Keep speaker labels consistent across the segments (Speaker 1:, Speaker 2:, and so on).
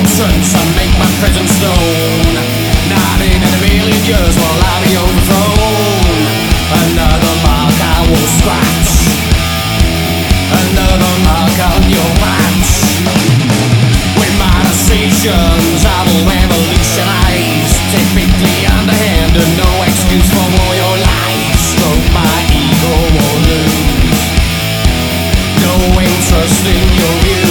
Speaker 1: entrance and make my presence known. Not in a million years will I be overthrown. Another mark I will scratch, another mark on your match. With my decisions I will revolutionize, typically underhand and no excuse for all your lies. Stroke my ego or lose, no interest in your view.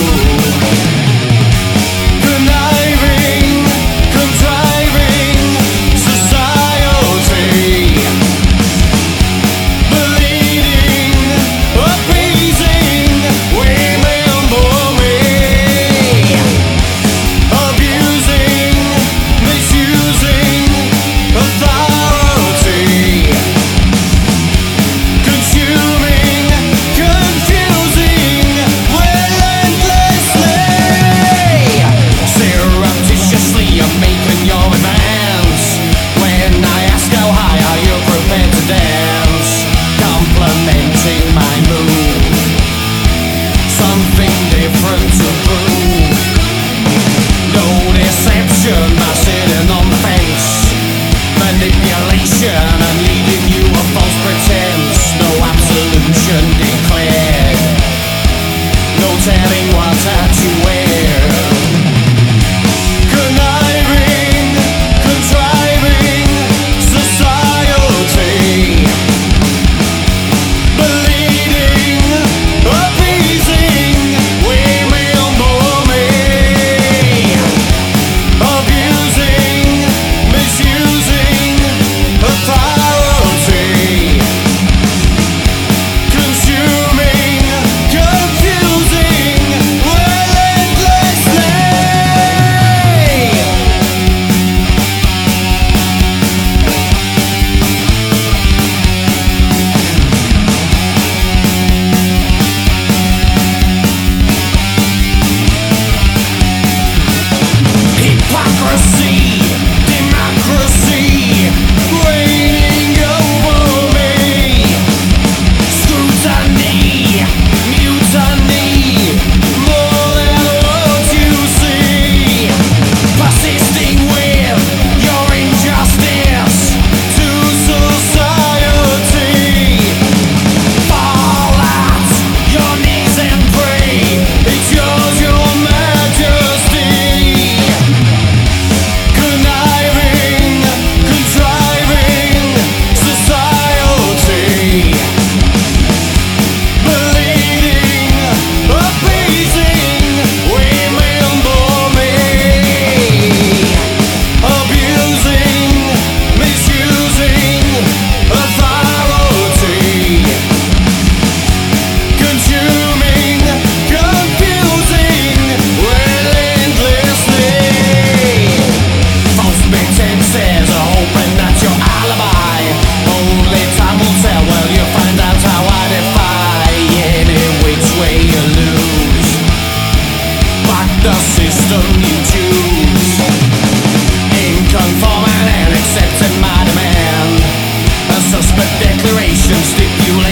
Speaker 1: And leaving you a false pretense. No absolution declared, no telling what to wear. Conniving, contriving society, bleeding, appeasing women for me, abusing, misusing authority, consuming, confusing relentlessly. Hypocrisy, democracy, reigning over me. Scrutiny, mutiny, more than what you see. Persisting with your injustice to society. Fall at your knees and pray. It's yours, your majesty. Conniving, contriving society, bleeding, appeasing women for me, abusing, misusing authority, consuming, confusing relentlessly. False pretenses are hoping that your alibi. Only time will tell, well you'll find out how I defy any which way you lose. Back the system you choose, in conforming and accepting my demand. A suspect declaration stipulates